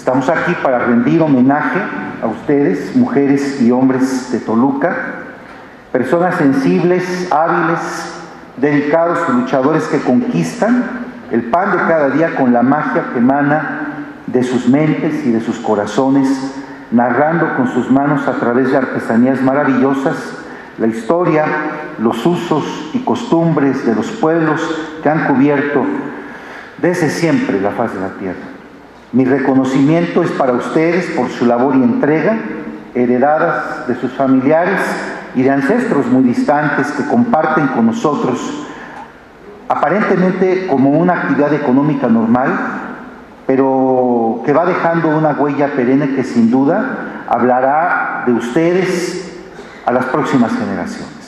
Estamos aquí para rendir homenaje a ustedes, mujeres y hombres de Toluca, personas sensibles, hábiles, dedicados y luchadores que conquistan el pan de cada día con la magia que emana de sus mentes y de sus corazones, narrando con sus manos a través de artesanías maravillosas la historia, los usos y costumbres de los pueblos que han cubierto desde siempre la faz de la tierra. Mi reconocimiento es para ustedes por su labor y entrega, heredadas de sus familiares y de ancestros muy distantes que comparten con nosotros, aparentemente como una actividad económica normal, pero que va dejando una huella perenne que sin duda hablará de ustedes a las próximas generaciones.